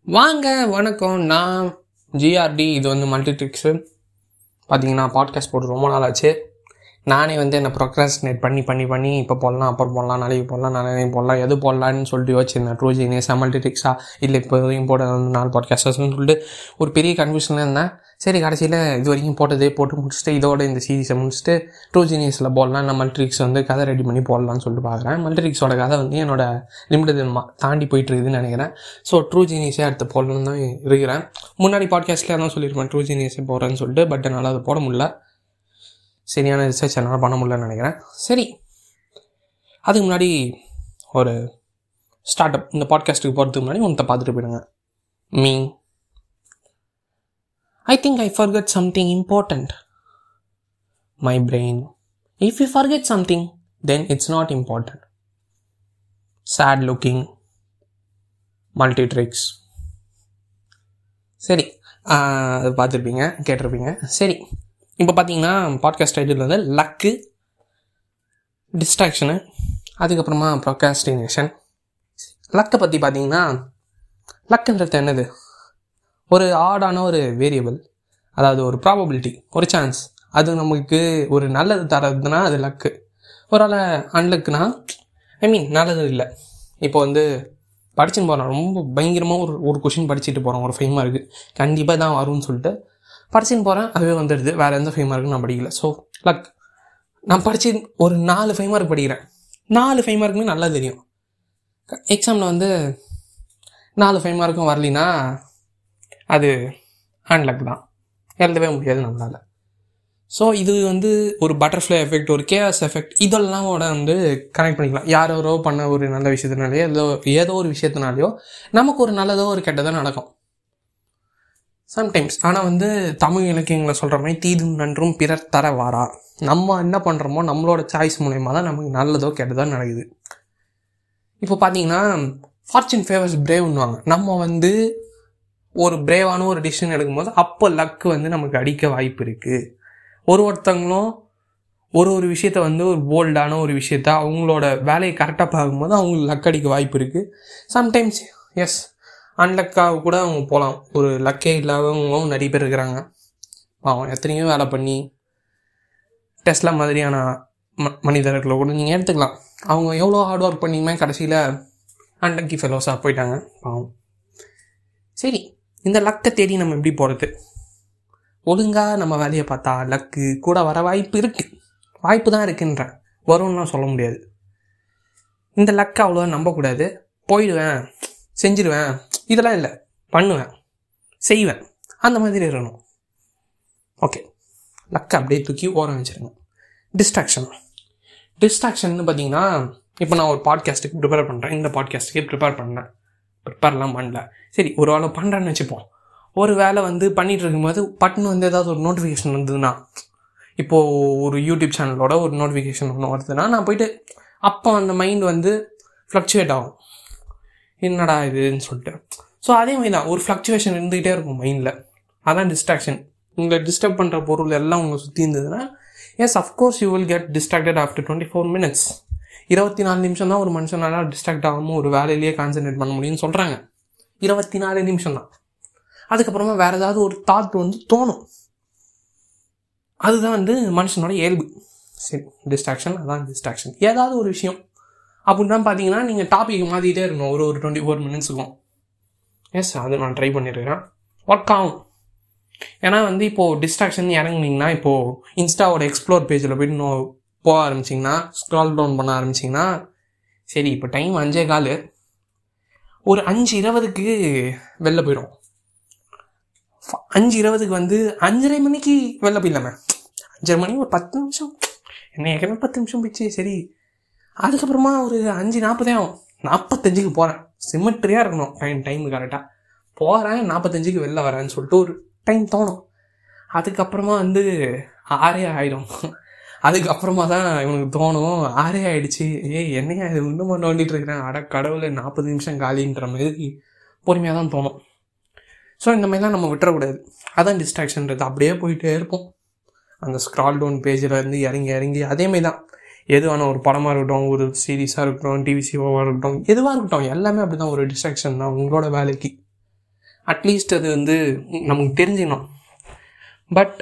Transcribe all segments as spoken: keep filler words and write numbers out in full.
வாங்க வணக்கம், நான் ஜிஆர்டி. இது வந்து மல்டிட்ரிக்ஸு. பார்த்தீங்கன்னா பாட்காஸ்ட் போட்டு ரொம்ப நாள் ஆச்சு. நானே வந்து என்னை ப்ரொக்ராஸ்டினேட் பண்ணி பண்ணி பண்ணி இப்போ போடலாம், அப்புறம் போடலாம், நாளைக்கு போடலாம், நாளைக்கு போடலாம், எது போடலான்னு சொல்லிட்டு யோசிச்சிருந்தேன். ட்ரூ ஜீனியஸா, மல்டிட்ரிக்ஸா, இல்லை இப்போ வரைக்கும் போட வந்து நாலு பாட்காஸ்டர்ஸ்னு சொல்லிட்டு ஒரு பெரிய கன்ஃபியூஷனில் இருந்தேன். சரி, கடைசியில் இது வரைக்கும் போட்டதே போட்டு முடிச்சுட்டு இதோட இந்த சீரீஸை முடிச்சுட்டு ட்ரூ ஜீனியஸில் போடலாம், நான் மல்டிட்ரிக்ஸ் வந்து கதை ரெடி பண்ணி போடலான்னு சொல்லிட்டு பார்க்குறேன். மல்டிட்ரிக்ஸோட கதை வந்து என்னோட லிமிட்டட் தாண்டி போயிட்டு இருக்குதுன்னு நினைக்கிறேன். ஸோ ட்ரூ ஜீனியஸே அடுத்து போடணும்னு தான் இருக்கிறேன். முன்னாடி பாட்காஸ்ட்லேயே தான் சொல்லியிருப்பேன் ட்ரூ ஜீனியஸே போடுறேன்னு சொல்லிட்டு. பட் என்னால் அதை போட முடியல, சரியான ரிசர்ச் என்னால் பண்ண முடியலன்னு நினைக்கிறேன். சரி, அதுக்கு முன்னாடி ஒரு ஸ்டார்ட் அப். இந்த பாட்காஸ்ட்டுக்கு போகிறதுக்கு முன்னாடி ஒன்றை பார்த்துட்டு போயிடுங்க. Me I think I forget something important. My brain. If you forget something, then it's not important. Sad looking. Multitricks. சரி, அது பார்த்துருப்பீங்க, கேட்டிருப்பீங்க. சரி, இப்போ பார்த்தீங்கன்னா பாட்காஸ்ட் டைட்டில் வந்து லக்கு, டிஸ்ட்ராக்ஷனு, அதுக்கப்புறமா ப்ரொக்ராஸ்டினேஷன். லக்கை பற்றி பார்த்தீங்கன்னா, லக்குன்றது என்னது? ஒரு ஆடான ஒரு வேரியபிள், அதாவது ஒரு ப்ராபபிலிட்டி, ஒரு சான்ஸ். அது நமக்கு ஒரு நல்லது தரதுன்னா அது லக்கு. ஒரு ஆள் அன்லக்குனா ஐ மீன் நல்லது இல்லை. இப்போ வந்து படிச்சுன்னு போகிறோம், ரொம்ப பயங்கரமாக ஒரு ஒரு கொஷின் படிச்சுட்டு போகிறோம், ஒரு ஃபைவ் மார்க்கு கண்டிப்பாக தான் வரும்னு சொல்லிட்டு படிச்சுன்னு போகிறேன், அதுவே வந்துடுது. வேறு எந்த ஃபைவ் மார்க்கும் நான் படிக்கல. So luck. நான் படித்து ஒரு நாலு ஃபைவ் மார்க் படிக்கிறேன். நாலு ஃபைவ் மார்க்குமே நல்லா தெரியும். எக்ஸாமில் வந்து நாலு ஃபைவ் மார்க்கும் வரலினா அது ஹேண்ட்லக் தான், எழுதவே முடியாது நம்மளால். ஸோ இது வந்து ஒரு பட்டர்ஃப்ளை எஃபெக்ட், ஒரு கேஆஸ் எஃபெக்ட், இதெல்லாம் வந்து கனெக்ட் பண்ணிக்கலாம். யாரோ பண்ண ஒரு நல்ல விஷயத்தினாலேயோ ஏதோ ஏதோ ஒரு விஷயத்தினாலேயோ நமக்கு ஒரு நல்லதோ ஒரு கெட்டதோ நடக்கும் சம்டைம்ஸ். ஆனால் வந்து தமிழ் இலக்கியங்களை சொல்கிற மாதிரி தீதும் நன்றும் பிறர் தர வாரா. நம்ம என்ன பண்ணுறோமோ நம்மளோட சாய்ஸ் மூலயமா தான் நமக்கு நல்லதோ கெட்டதோ நடக்குது. இப்போ பார்த்தீங்கன்னா ஃபார்ச்சூன் ஃபேவர்ஸ் பிரேவ்னுவாங்க. நம்ம வந்து ஒரு பிரேவான ஒரு டிசிஷன் எடுக்கும்போது அப்போ லக்கு வந்து நமக்கு அடிக்க வாய்ப்பு இருக்குது. ஒரு ஒருத்தவங்களும் ஒரு ஒரு விஷயத்த வந்து ஒரு போல்டான ஒரு விஷயத்த அவங்களோட வேலையை கரெக்டாக பார்க்கும்போது அவங்களுக்கு லக் அடிக்க வாய்ப்பு இருக்குது. சம்டைம்ஸ் எஸ், அன்லக்காக கூட அவங்க போகலாம். ஒரு லக்கே இல்லாதவங்களும் நிறைய பேர் இருக்கிறாங்க. அவன் எத்தனையோ வேலை பண்ணி டெஸ்லா மாதிரியான ம மனிதர்களை கூட நீங்கள் எடுத்துக்கலாம். அவங்க எவ்வளோ ஹார்ட் ஒர்க் பண்ணியுமே கடைசியில் அன்லக்கி ஃபெலோஸாக போயிட்டாங்க பாவம். சரி, இந்த லக்கை தேடி நம்ம எப்படி போகிறது? ஒழுங்காக நம்ம வேலையை பார்த்தா லக்கு கூட வர வாய்ப்பு இருக்குது. வாய்ப்பு தான் இருக்குன்றேன், வரும்லாம் சொல்ல முடியாது. இந்த லக்கை அவ்வளோவா நம்பக்கூடாது. போயிடுவேன், செஞ்சிடுவேன், இதெல்லாம் இல்லை, பண்ணுவேன், செய்வேன், அந்த மாதிரி இருக்கணும். ஓகே, லக்கை அப்படியே தூக்கி ஓரம் வச்சுருங்க. டிஸ்ட்ராக்ஷன். டிஸ்ட்ராக்ஷன்னு பார்த்தீங்கன்னா, இப்போ நான் ஒரு பாட்காஸ்ட்டுக்கு ப்ரிப்பேர் பண்ணுறேன். இந்த பாட்காஸ்ட்டுக்கே ப்ரிப்பேர் பண்ணேன், ப்ரிப்பேர்லாம் பண்ணல. சரி, ஒரு வேலை பண்ணுறேன்னு வச்சுப்போம். ஒரு வேலை வந்து பண்ணிகிட்டு இருக்கும்போது பட்டுன்னு வந்து ஏதாவது ஒரு நோட்டிஃபிகேஷன் வந்ததுன்னா, இப்போது ஒரு யூடியூப் சேனலோட ஒரு நோட்டிஃபிகேஷன் ஒன்று வருதுன்னா நான் போய்ட்டு அப்போ அந்த மைண்ட் வந்து ஃப்ளக்சுவேட் ஆகும், என்னடா இதுன்னு சொல்லிட்டு. ஸோ அதே மாதிரி தான் ஒரு ஃப்ளக்சுவேஷன் இருந்துகிட்டே இருக்கும் மைண்டில். அதான் டிஸ்ட்ராக்ஷன். உங்களை டிஸ்டர்ப் பண்ணுற பொருள் எல்லாம் உங்களை சுற்றி இருந்ததுன்னா yes, of course you will get distracted after twenty four minutes. இருபத்தி நாலு நிமிஷம் தான் ஒரு மனுஷனால டிஸ்ட்ராக்ட் ஆகாமல் ஒரு வேலையிலேயே கான்சன்ட்ரேட் பண்ண முடியும்னு சொல்கிறாங்க. இருபத்தி நாலு நிமிஷம் தான். அதுக்கப்புறமா வேறு ஏதாவது ஒரு தாட் வந்து தோணும். அதுதான் வந்து மனுஷனோட இயல்பு. சரி, டிஸ்ட்ராக்ஷன், அதான் டிஸ்ட்ராக்ஷன். ஏதாவது ஒரு விஷயம் அப்படின்னா பார்த்தீங்கன்னா நீங்கள் டாபிக் மாற்றிக்கிட்டே இருக்கணும் ஒரு ஒரு டுவெண்ட்டி ஃபோர் மினிட்ஸுக்கும். எஸ், அது நான் ட்ரை பண்ணியிருக்கிறேன், ஒர்க் ஆகும். ஏன்னா வந்து இப்போது டிஸ்ட்ராக்ஷன் இறங்குனீங்கன்னா, இப்போது இன்ஸ்டாவோட எக்ஸ்ப்ளோர் பேஜில் போய்ட்டு நோ போக ஆரம்பிச்சிங்கன்னா, ஸ்க்ரால் டவுன் பண்ண ஆரம்பிச்சிங்கன்னா, சரி இப்போ டைம் அஞ்சே கால், ஒரு அஞ்சு இருபதுக்கு வெளில போயிடும். அஞ்சு இருபதுக்கு வந்து அஞ்சரை மணிக்கு வெளில போயிடலாமே. அஞ்சரை மணி ஒரு பத்து நிமிஷம், என்ன ஏற்கனவே பத்து நிமிஷம் போயிடுச்சு. சரி, அதுக்கப்புறமா ஒரு அஞ்சு நாற்பதே ஆகும், நாற்பத்தஞ்சுக்கு போகிறேன். சிமெட்ரியாக இருக்கணும் டைம் டைமு கரெக்டாக போகிறேன், நாற்பத்தஞ்சுக்கு வெளில வரேன்னு சொல்லிட்டு ஒரு டைம் தோணும். அதுக்கப்புறமா வந்து ஆறே ஆகிடும். அதுக்கப்புறமா தான் இவனுக்கு தோணும், ஆறே ஆகிடுச்சு, ஏய் என்னையா இது இன்னும் பண்ண வேண்டிகிட்டு இருக்கிறேன், அட கடவுளை நாற்பது நிமிஷம் காலின்ற மாதிரி பொறுமையாக தான் தோணும். ஸோ இந்த மாதிரிலாம் நம்ம விட்டுறக்கூடாது. அதான் டிஸ்ட்ராக்ஷன்றது. அப்படியே போயிட்டே இருப்போம் அந்த ஸ்க்ரால் டவுன் பேஜில் இருந்து இறங்கி இறங்கி. அதேமாரி தான் எதுவான ஒரு படமாக இருக்கட்டும், ஒரு சீரீஸாக இருக்கட்டும், டிவி ஷோவாக இருக்கட்டும், எதுவாக இருக்கட்டும், எல்லாமே அப்படி தான் ஒரு டிஸ்ட்ராக்ஷன் தான் உங்களோட வேலைக்கு. அட்லீஸ்ட் அது வந்து நமக்கு தெரிஞ்சிடணும். பட்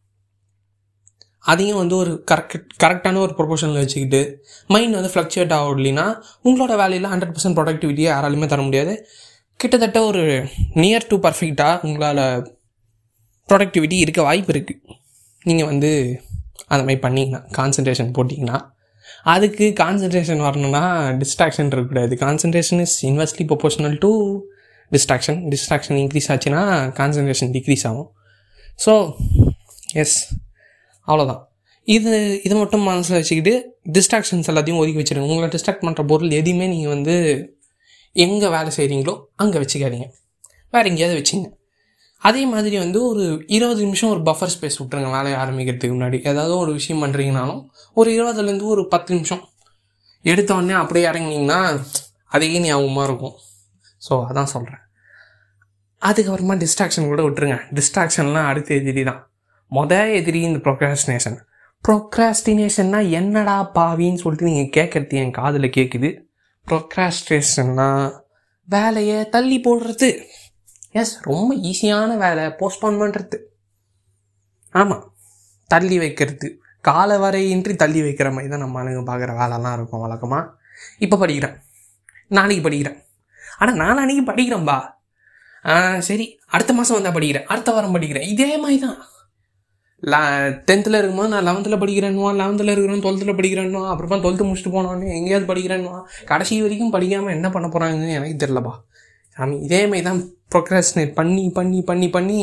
அதையும் வந்து ஒரு கரெக்ட் கரெக்டான ஒரு ப்ரொபோஷனில் வச்சுக்கிட்டு மைண்ட் வந்து ஃப்ளக்சுவேட் ஆகும் இல்லைன்னா உங்களோட வேலையில் ஹண்ட்ரட் பர்சன்ட் ப்ரொடக்டிவிட்டியை யாராலுமே தர முடியாது. கிட்டத்தட்ட ஒரு நியர் டு பர்ஃபெக்டாக உங்களால் ப்ரொடக்டிவிட்டி இருக்க வாய்ப்பு இருக்குது. நீங்கள் வந்து அந்த மாதிரி பண்ணிங்கன்னா, கான்சன்ட்ரேஷன் போட்டிங்கன்னா. அதுக்கு கான்சன்ட்ரேஷன் வரணும்னா டிஸ்ட்ராக்ஷன் இருக்கக்கூடாது. Concentration is inversely proportional to distraction. Distraction increase ஆச்சுன்னா கான்சன்ட்ரேஷன் டிக்ரீஸ் ஆகும். ஸோ எஸ், அவ்வளோதான். இது இது மட்டும் மனசில் வச்சுக்கிட்டு டிஸ்ட்ராக்ஷன்ஸ் எல்லாத்தையும் ஒதுக்கி வச்சுருங்க. உங்களை டிஸ்ட்ராக்ட் பண்ணுற பொருள் எதையுமே நீங்கள் வந்து எங்கே வேலை செய்கிறீங்களோ அங்கே வச்சுக்காதீங்க, வேறு எங்கேயாவது வச்சுங்க. அதே மாதிரி வந்து ஒரு இருபது நிமிஷம் ஒரு பஃபர் ஸ்பேஸ் விட்டுருங்க வேலையை ஆரம்பிக்கிறதுக்கு முன்னாடி. ஏதாவது ஒரு விஷயம் பண்ணுறீங்கனாலும் ஒரு இருபதுலேருந்து ஒரு பத்து நிமிஷம் எடுத்தோடனே அப்படியே இறங்கினீங்கன்னா அதையே ஞாபகமாக இருக்கும். ஸோ அதான் சொல்கிறேன். அதுக்கப்புறமா டிஸ்ட்ராக்ஷன் கூட விட்டுருங்க. டிஸ்ட்ராக்ஷன்லாம் அடுத்த எதிரி தான். மொதல் எதிரி இந்த ப்ரொக்ராஸ்டினேஷன். ப்ரொக்ராஸ்டினேஷன்னா என்னடா பாவின்னு சொல்லிட்டு நீங்கள் கேட்குறது என் காதில் கேட்குது. ப்ரொக்ராஸ்டினேஷன்னா வேலையை தள்ளி போடுறது. எஸ், ரொம்ப ஈஸியான வேலை போஸ்ட்போன் பண்ணுறது. ஆமாம், தள்ளி வைக்கிறது. கால வரையின்றி தள்ளி வைக்கிற மாதிரி தான் நம்ம அணுகு பார்க்குற வேலைலாம் இருக்கும் வழக்கமாக. இப்போ படிக்கிறேன், நாளைக்கு படிக்கிறேன், ஆனால் நான் அன்றைக்கி படிக்கிறேன்பா, சரி அடுத்த மாதம் வந்தால் படிக்கிறேன், அடுத்த வாரம் படிக்கிறேன். இதே மாதிரி தான். லா டென்த்தில் இருக்கும்போது நான் லெவன்த்தில் படிக்கிறேன்னுவா, லெவன்த்தில் இருக்கிறேன் டுவெல்த்தில் படிக்கிறேன்னுவா, அப்புறமா டுவெல்த்து முடிச்சுட்டு போனோடனே எங்கேயாவது படிக்கிறேன்னுவா. கடைசி வரைக்கும் படிக்காமல் என்ன பண்ண போகிறாங்கன்னு எனக்கு தெரிலப்பா சாமி. இதே மாதிரி தான் ப்ரொக்ராஸ்டினேட் பண்ணி பண்ணி பண்ணி பண்ணி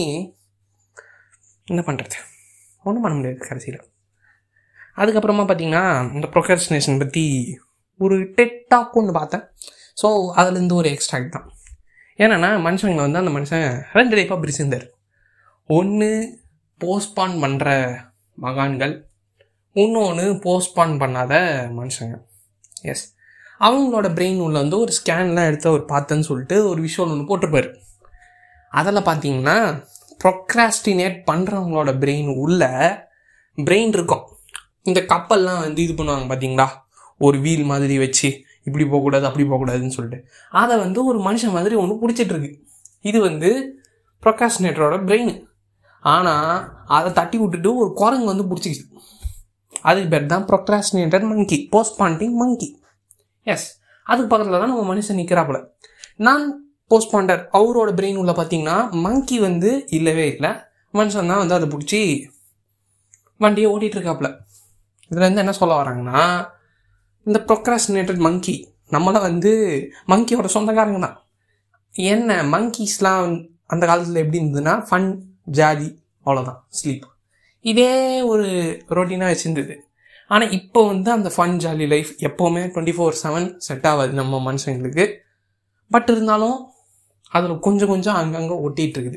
என்ன பண்ணுறது, ஒன்றும் பண்ண முடியாது கடைசியில். அதுக்கப்புறமா பார்த்திங்கன்னா இந்த ப்ரொக்ராஸ்டினேஷன் பற்றி ஒரு டெட் டாக் ஒன்று பார்த்தேன். ஸோ அதுலேருந்து ஒரு எக்ஸ்ட்ராக்ட் தான். ஏன்னா மனுஷங்களை வந்து அந்த மனுஷன் ரெண்டு டைப்பாக பிரிச்சிருந்தார். ஒன்று போஸ்ட்பான் பண்ணுற மகான்கள், இன்னொன்று போஸ்ட்பான் பண்ணாத மனுஷங்க. எஸ், அவங்களோட பிரெயின் உள்ள வந்து ஒரு ஸ்கேன்லாம் எடுத்து அவர் பார்த்தேன்னு சொல்லிட்டு ஒரு விஷயம் ஒன்று போட்டிருப்பார். அதில் பார்த்தீங்கன்னா ப்ரொக்ராஸ்டினேட் பண்ணுறவங்களோட பிரெயின் உள்ள பிரெயின் இருக்கும். இந்த கப்பல்லாம் வந்து இது பண்ணுவாங்க பார்த்தீங்களா, ஒரு வீல் மாதிரி வச்சு இப்படி போகக்கூடாது அப்படி போகக்கூடாதுன்னு சொல்லிட்டு அதை வந்து ஒரு மனுஷன் மாதிரி ஒன்று பிடிச்சிட்ருக்கு. இது வந்து ப்ரொக்ராஸ்டினேட்டரோட பிரெயின். ஆனால் அதை தட்டி விட்டுட்டு ஒரு குரங்கு வந்து பிடிச்சிக்கிச்சு. அதுக்கு பேர் தான் ப்ரொக்ராஸ்டினேட்டர் மங்கி, போஸ்ட்பாண்டிங் மங்கி. எஸ், அதுக்கு பக்கத்தில் தான் நம்ம மனுஷன் நிற்கிறாப்புல. நான் போஸ்ட்பாண்டர் அவரோட பிரெயின் உள்ள பார்த்தீங்கன்னா மங்கி வந்து இல்லவே இல்லை, மனுஷன் தான் வந்து அதை பிடிச்சி வண்டியை ஓட்டிகிட்ருக்காப்புல. இதுலேருந்து என்ன சொல்ல வராங்கன்னா, இந்த ப்ரொக்ராஸ்டினேட்டட் மங்கி நம்மளாம் வந்து மங்கியோட சொந்தக்காரங்க தான். என்ன மங்கீஸ்லாம் அந்த காலத்தில் எப்படி இருந்ததுன்னா ஃபன், ஜாலி, அவ்வளோதான், ஸ்லீப், இதே ஒரு ரொட்டீனாக வச்சுருந்தது. ஆனால் இப்போ வந்து அந்த ஃபன் ஜாலி லைஃப் எப்போவுமே டுவெண்ட்டி ஃபோர் செவன் செட் ஆகாது நம்ம மனுஷங்களுக்கு. பட் இருந்தாலும் அதில் கொஞ்சம் கொஞ்சம் அங்கங்கே ஒட்டிகிட்டு இருக்குது.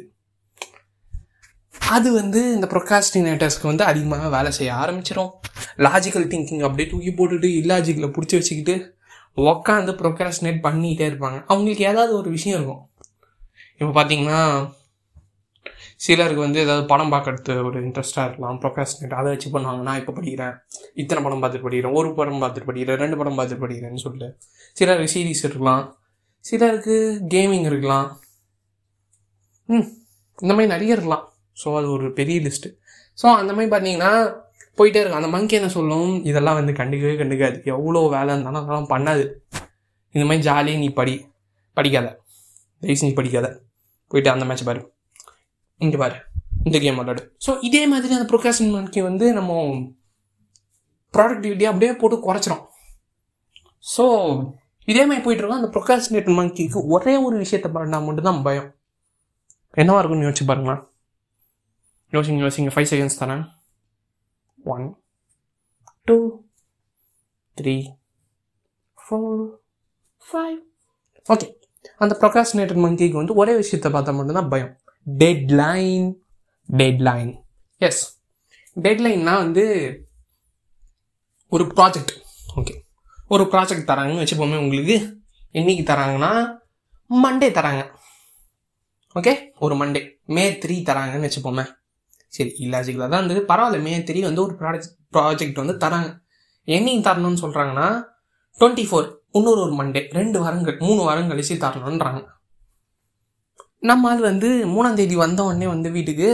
அது வந்து இந்த ப்ரொக்ராஸ்டினேட்டர்ஸ்க்கு வந்து அதிகமாக வேலை செய்ய ஆரம்பிச்சிடும். லாஜிக்கல் திங்கிங் அப்படியே தூக்கி போட்டுட்டு இல்லாஜிக்கலை பிடிச்சி வச்சுக்கிட்டு உக்காந்து ப்ரொக்ராஸ்டினேட் பண்ணிகிட்டே இருப்பாங்க. அவங்களுக்கு ஏதாவது ஒரு விஷயம் இருக்கும். இப்போ பார்த்தீங்கன்னா சிலருக்கு வந்து ஏதாவது படம் பார்க்கறது ஒரு இன்ட்ரெஸ்ட்டாக இருக்கலாம், ப்ரொக்ராஸ்டினேட் அதை வச்சு பண்ணுவாங்க. நான் இப்போ படிக்கிறேன், இத்தனை படம் பார்த்துட்டு படிக்கிறேன், ஒரு படம் பார்த்துட்டு படிக்கிறேன், ரெண்டு படம் பார்த்துட்டு படிக்கிறேன்னு சொல்லிட்டு. சிலருக்கு சீரீஸ் இருக்கலாம், சிலருக்கு கேமிங் இருக்கலாம், ம் இந்த மாதிரி நிறைய இருக்கலாம். ஸோ அது ஒரு பெரிய லிஸ்ட்டு. ஸோ அந்த மாதிரி பார்த்தீங்கன்னா போயிட்டே இருக்கும். அந்த மங்கி என்ன சொல்லும், இதெல்லாம் வந்து கண்டுக்கவே கண்டுக்காது, எவ்வளோ வேலை இருந்தாலும் அதெல்லாம் பண்ணாது, இந்த மாதிரி ஜாலியாக நீ படி, படிக்காத, தயவுசு நீ படிக்காத, போயிட்டு அந்த மேட்ச் பாரு, இங்கே பாரு, இந்த கேம் விளாடு. ஸோ இதே மாதிரி அந்த ப்ரொக்ராஸ்டினேட் மங்கி வந்து நம்ம ப்ராடக்டிவிட்டியை அப்படியே போட்டு குறைச்சிரும். ஸோ இதே மாதிரி போயிட்டுருக்கோம். அந்த ப்ரொக்ராஸ்டினேட் மங்கிக்கு ஒரே ஒரு விஷயத்தை பண்ணால் மட்டும்தான் பயம். என்னவா இருக்குன்னு யோசிச்சு பாருங்களா. யோசிங்க யோசிங்க ஃபைவ் செகண்ட்ஸ் தானே. One, two, three, four, five. Okay, அந்த ப்ரொக்ராஸ்டினேட்டட் மங்கிக்கு வந்து ஒரே விஷயத்தை பார்த்தா மட்டும்தான் பயம். டெட்லைன். டெட்லைன் எஸ், டெட்லைன்னா வந்து ஒரு ப்ராஜெக்ட். ஓகே, ஒரு ப்ராஜெக்ட் தராங்கன்னு வச்சுப்போமே. உங்களுக்கு என்னைக்கு தராங்கன்னா மண்டே தராங்க. ஓகே, ஒரு மண்டே மே த்ரீ தராங்கன்னு வச்சுப்போமே. சரி, இல்லாஜிக்கலாக தான் இருந்தது, பரவாயில்ல. மே த்ரீ வந்து ஒரு ப்ராஜெக்ட் ப்ராஜெக்ட் வந்து தராங்க. என்னைக்கு தரணும்னு சொல்கிறாங்கன்னா டுவெண்ட்டி ஃபோர் இன்னொரு ஒரு மண்டே, ரெண்டு வாரங்கள் மூணு வாரம் கழிச்சு தரணுன்றாங்க. நம்ம ஆள் வந்து மூணாம் தேதி வந்த உடனே வந்து வீட்டுக்கு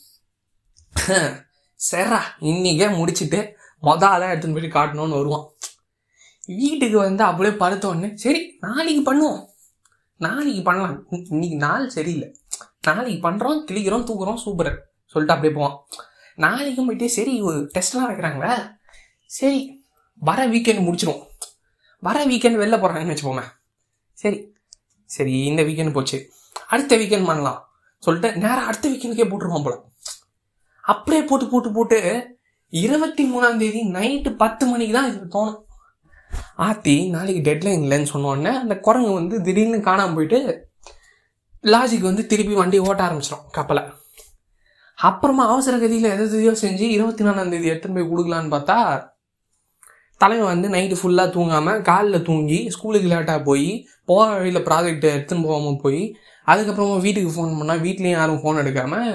சரா இன்னைக்கே முடிச்சுட்டு மொதல் ஆளாக எடுத்துன்னு போயிட்டு காட்டணும்னு வருவான். வீட்டுக்கு வந்து அப்படியே படுத்த உடனே சரி நாளைக்கு பண்ணுவோம், நாளைக்கு பண்ணலாம், இன்னைக்கு நாள் சரியில்லை, நாளைக்கு பண்ணுறோம், கிளிக்கிறோம், தூக்குறோம், சூப்பர் சொல்லிட்டு அப்படியே போவான். நாளைக்கும் போயிட்டு சரி ஒரு டெஸ்ட்லாம் வைக்கிறாங்களே, சரி வர வீக்கெண்ட் முடிச்சிடும், வர வீக்கெண்ட் வெளில போகிறாங்கன்னு வச்சுப்போமே, சரி சரி இந்த வீக்கெண்ட் போச்சு அடுத்த வீக்கெண்ட் பண்ணலாம் சொல்லிட்டு நேரம் அடுத்த வீக்கெண்டுக்கே போட்டுருவான் போல. அப்படியே போட்டு போட்டு போட்டு இருபத்தி மூணாம் தேதி நைட்டு பத்து மணிக்கு தான் இது தோணும். ஆத்தி நாளைக்கு டெட்லைன் இல்லைன்னு சொன்னோடனே அந்த குரங்கு வந்து திடீர்னு காணாமல் போயிட்டு லாஜிக் வந்து திருப்பி வண்டி ஓட்ட ஆரம்பிச்சிடும் கப்பலை. அப்புறமா அவசர கதியில் எதையோ செஞ்சு இருபத்தி நாலாம் தேதி எடுத்துன்னு போய் கொடுக்கலான்னு பார்த்தா தலைவன் வந்து நைட்டு ஃபுல்லாக தூங்காமல் காலில் தூங்கி ஸ்கூலுக்கு லேட்டாக போய் போகிற வழியில் ப்ராஜெக்ட் எடுத்துன்னு போகாமல் போய் அதுக்கப்புறமா வீட்டுக்கு ஃபோன் பண்ணால் வீட்லேயும் யாரும் ஃபோன் எடுக்காமல்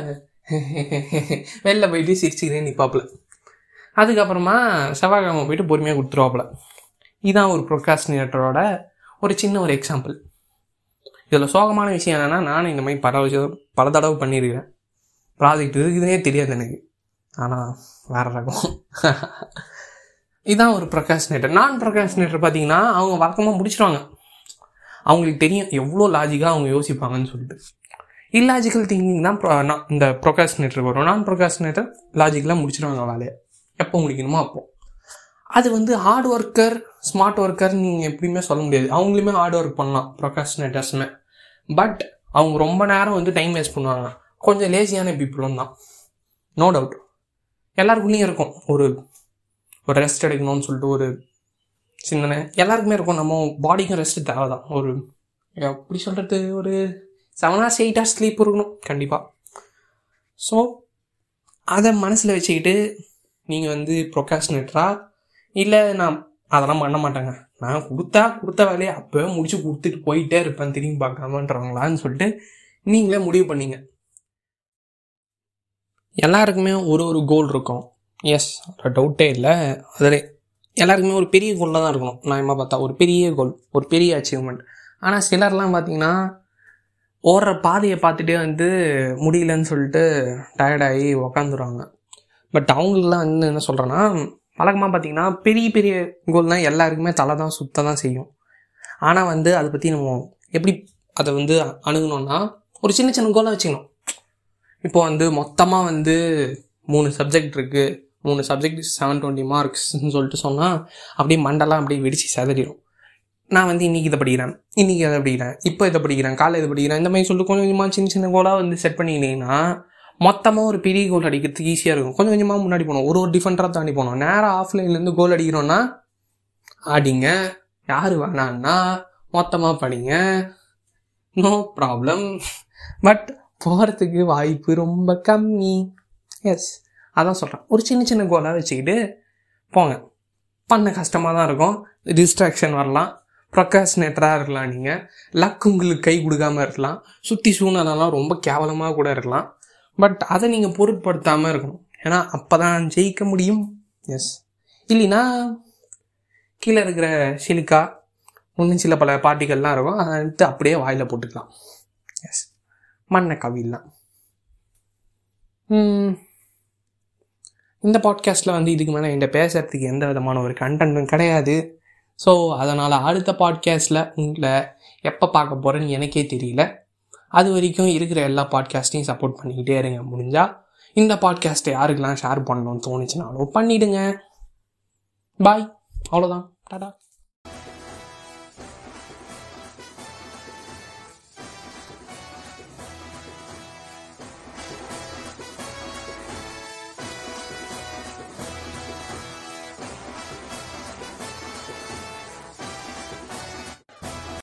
வெளில போயிட்டு சிரிச்சுக்கிறேன் நிற்பாப்புல. அதுக்கப்புறமா செவ்வாய்க்கிழமை போயிட்டு பொறுமையாக கொடுத்துருவாப்புல. இதுதான் ஒரு ப்ரொக்ராஸ்டினேட்டரோட ஒரு சின்ன ஒரு எக்ஸாம்பிள். இதில் சோகமான விஷயம் என்னென்னா, நானும் இந்த மாதிரி பல விஷயம் பல தடவை பண்ணியிருக்கிறேன். ப்ராஜெக்ட் இருக்குதுன்னே தெரியாது எனக்கு, ஆனால் வேறு ரகம். இதுதான் ஒரு ப்ரொக்ராஸ்டினேட்டர். நான் ப்ரொக்ராஸ்டினேட்டர் பார்த்தீங்கன்னா அவங்க வழக்கமாக முடிச்சிடுவாங்க. அவங்களுக்கு தெரியும் எவ்வளோ லாஜிக்காக அவங்க யோசிப்பாங்கன்னு சொல்லிட்டு. இல்லாஜிக்கல் திங்கிங் தான் இந்த ப்ரொக்ராஸ்டினேட்டர் வரும். நான் ப்ரொக்ராஸ்டினேட்டர் லாஜிக்கலாக முடிச்சிடுவாங்க வேலையை, எப்போ முடிக்கணுமோ அப்போ. அது வந்து ஹார்ட் ஒர்க்கர் ஸ்மார்ட் ஒர்க்கர் நீங்கள் எப்படியுமே சொல்ல முடியாது. அவங்களுமே ஹார்ட் ஒர்க் பண்ணலாம் ப்ரொக்ராஸ்டினேட்டர்ஸுமே. பட் அவங்க ரொம்ப நேரம் வந்து டைம் வேஸ்ட் பண்ணுவாங்க. கொஞ்சம் லேசியான பீப்புளும் தான், நோ டவுட். எல்லாருக்குள்ளேயும் இருக்கும் ஒரு ஒரு ரெஸ்ட் எடுக்கணும்னு சொல்லிட்டு ஒரு சின்ன எல்லாருக்குமே இருக்கும். நம்ம பாடிக்கும் ரெஸ்ட்டு தேவை தான். ஒரு எப்படி சொல்கிறது, ஒரு seven hours eight hours sleep இருக்கணும் கண்டிப்பாக. ஸோ அதை மனசில் வச்சுக்கிட்டு நீங்கள் வந்து ப்ரொக்ராஸ்டினேட்டராக இல்லை நான் அதெல்லாம் பண்ண மாட்டேங்க, நான் கொடுத்தா கொடுத்த வேலையை அப்போவே முடிச்சு கொடுத்துட்டு போயிட்டே இருப்பேன் திரும்பி பார்க்காமன்றவங்களான்னு சொல்லிட்டு நீங்களே முடிவு பண்ணிங்க. எல்லாருக்குமே ஒரு ஒரு கோல் இருக்கும். எஸ், டவுட்டே இல்லை. அதில் எல்லாருக்குமே ஒரு பெரிய கோலில் தான் இருக்கணும். நான் என்ன பார்த்தா ஒரு பெரிய கோல், ஒரு பெரிய அச்சீவ்மெண்ட். ஆனால் சிலர்லாம் பார்த்திங்கன்னா ஓடுற பாதையை பார்த்துட்டே வந்து முடியலன்னு சொல்லிட்டு டயர்டாகி உக்காந்துருவாங்க. பட் அவங்களுக்குலாம் வந்து என்ன சொல்கிறேன்னா, வழக்கமாக பார்த்திங்கன்னா பெரிய பெரிய கோல் தான் எல்லாருக்குமே தலை தான் சுத்த தான் செய்யும். ஆனால் வந்து அதை பற்றி நம்ம எப்படி அதை வந்து அணுகணும்னா ஒரு சின்ன சின்ன கோலாக வச்சுக்கணும். இப்போ வந்து மொத்தமாக வந்து மூணு சப்ஜெக்ட் இருக்குது, மூணு சப்ஜெக்ட் செவன் டுவெண்ட்டி மார்க்ஸ்ன்னு சொல்லிட்டு சொன்னால் அப்படியே மண்டெல்லாம் அப்படியே வெடிச்சு செதறிடும். நான் வந்து இன்றைக்கி இதை படிக்கிறேன், இன்றைக்கி அதை படிக்கிறேன், இப்போ இதை படிக்கிறேன், காலை இதை படிக்கிறேன், இந்த மாதிரி சொல்லிட்டு கொஞ்சம் கொஞ்சமாக சின்ன சின்ன கோலாக வந்து செட் பண்ணிக்கிட்டீங்கன்னா மொத்தமாக ஒரு பெரிய கோல் அடிக்கிறதுக்கு ஈஸியாக இருக்கும். கொஞ்சம் கொஞ்சமாக முன்னாடி போகணும், ஒரு ஒரு டிஃபெண்டராக தாண்டி போகணும். நேராக ஆஃப்லைன்லேருந்து கோல் அடிக்கிறோன்னா ஆடிங்க, யார் வேணான்னா மொத்தமாக படிங்க, நோ ப்ராப்ளம். பட் போகிறதுக்கு வாய்ப்பு ரொம்ப கம்மி. எஸ், அதான் சொல்கிறேன். ஒரு சின்ன சின்ன கோலாக வச்சுக்கிட்டு போங்க. பண்ண கஷ்டமாக தான் இருக்கும், டிஸ்ட்ராக்ஷன் வரலாம், ப்ரொக்ராஸ்டினேட்டராக இருக்கலாம், நீங்கள் லக் உங்களுக்கு கை கொடுக்காமல் இருக்கலாம், சுற்றி சூழ்நிலாம் ரொம்ப கேவலமாக கூட இருக்கலாம். பட் அதை நீங்கள் பொருட்படுத்தாமல் இருக்கணும், ஏன்னா அப்போ தான் ஜெயிக்க முடியும். எஸ், இல்லைன்னா கீழே இருக்கிற சிலிக்கா இன்னும் சில பல பார்ட்டிகள்லாம் இருக்கும், அதை எடுத்து அப்படியே வாயில் போட்டுக்கலாம். எஸ், மண்ணை கவிடலாம். இந்த பாட்காஸ்ட்டில் வந்து இதுக்கு மேலே என்கிட்ட பேசுகிறதுக்கு எந்த விதமான ஒரு கண்டென்ட்டும் கிடையாது. ஸோ அதனால் அடுத்த பாட்காஸ்ட்டில் உங்களை எப்போ பார்க்க போகிறேன்னு எனக்கே தெரியல. அது வரைக்கும் இருக்கிற எல்லா பாட்காஸ்ட்டையும் சப்போர்ட் பண்ணிக்கிட்டே இருங்க. முடிஞ்சால் இந்த பாட்காஸ்ட்டை யாருக்கெல்லாம் ஷேர் பண்ணணும்னு தோணுச்சுனாலும் பண்ணிவிடுங்க. பாய், அவ்வளோதான், டாடா.